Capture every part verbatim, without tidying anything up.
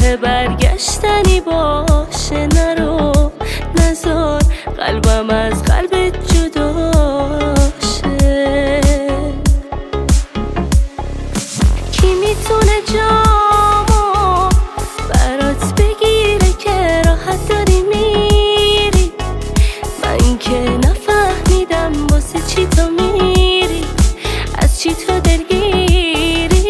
راه برگشتنی باشه، نرو نزار قلبم از قلبت جدا شه. کی میتونه جامو برات بگیره که راحت داری میری؟ من که نفهمیدم واسه چی تو میری، از چی تو دلگیری.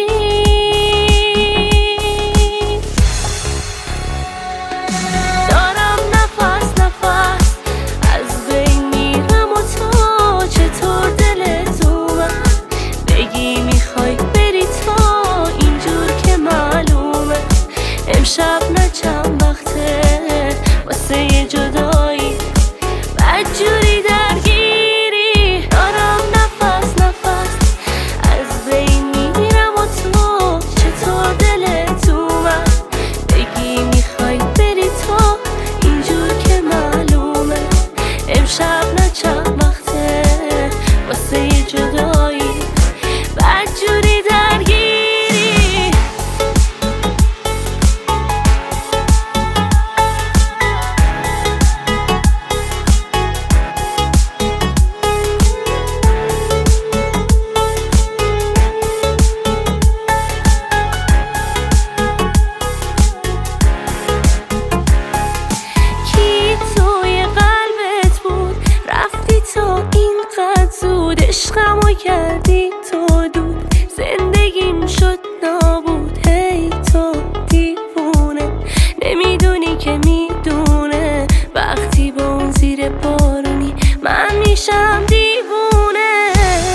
دارم نفس نفس از بین میرم و تو چطور دلت اومد بگی میخوای بری تا اینجور که معلومه امشب نه چند وقته واسه یه جدایی بدجوری درگیری. دارم نفس نفس از بین میرم و تو چطور دلت اومد بگی میخوای بری تا اینجور که معلومه امشب نه چند وقته واسه یه جدایی بدجوری درگیری. عشقمو کردی تو دود، زندگیم شد نابود. هی تو دیوونه نمیدونی که میدونه وقتی با اون زیر بارونی من میشم دیوونه.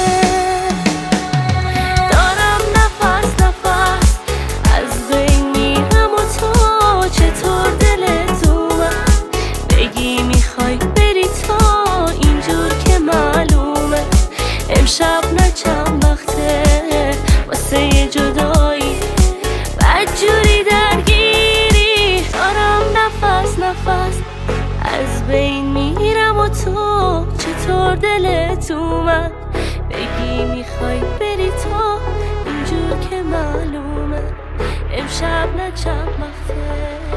دارم نفس نفس از بین میرم و تو چطور دلت اومد بگی میخوای بری تا اینجور که معلومه امشب نه چند وقته واسه یه جدایی بدجوری درگیری. دارم نفس نفس از بین میرم و تو چطور دلت اومد بگی میخوای بری تا اینجور که معلومه امشب نه چند وقته